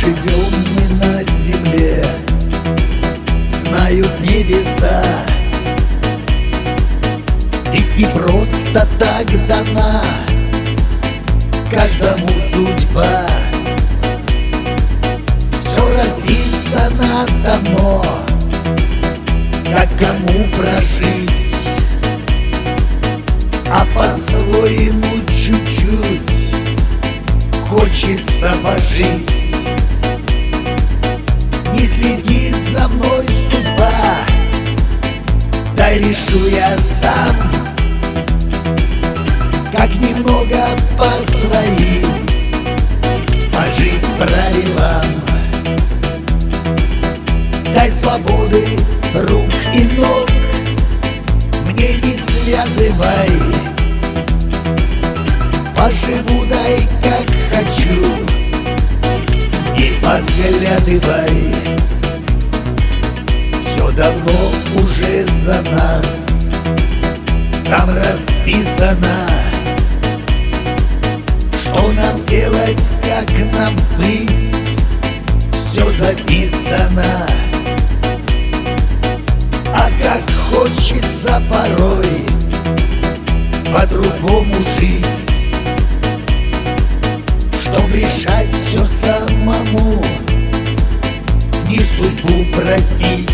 живем мы на земле, знают небеса. Ведь не просто так дана каждому судьба. Все расписано давно, как кому прожить, а по-своему чуть-чуть хочется пожить. Не следи за мной, судьба, дай решу я сам, как немного по своим пожить правилам. Дай свободы рук и ног, мне не связывай. Поживу, дай как хочу, не подглядывай. Все давно уже за нас там расписано, что нам делать, как нам быть, все записано. А как хочется порой по-другому жить, чтоб решать все самому, не судьбу просить.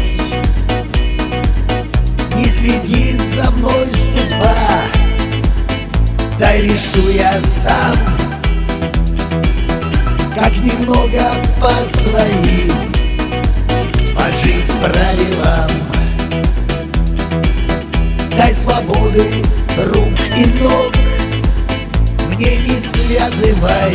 Не следи за мной, судьба, дай решу я сам, как немного по своим пожить правилам. Дай свободы рук и ног, мне не связывай.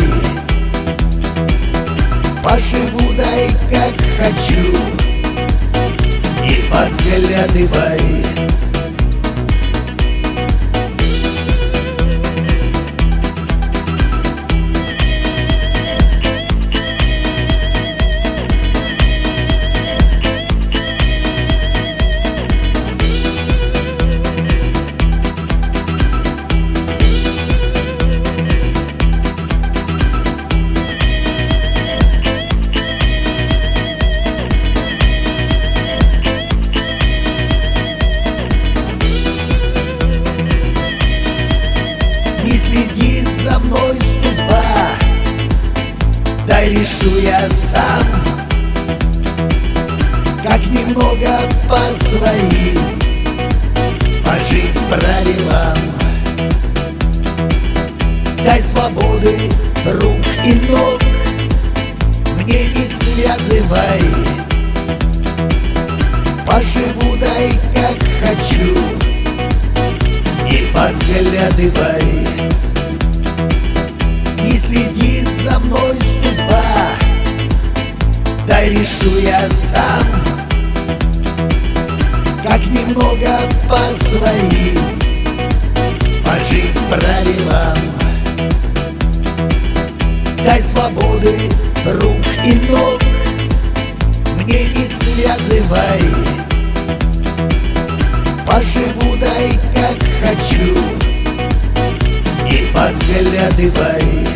Поживу, дай как хочу, не подглядывай. Не следи за мной, судьба, дай решу я сам, как немного по своим пожить правилам. Дай свободы рук и ног, мне не связывай. Поживу, дай как хочу, не подглядывай. Не следи за мной, судьба, дай решу я сам, как немного по своим пожить правилам. Дай свободы рук и ног, мне не связывай. Поживу, дай как хочу, не подглядывай.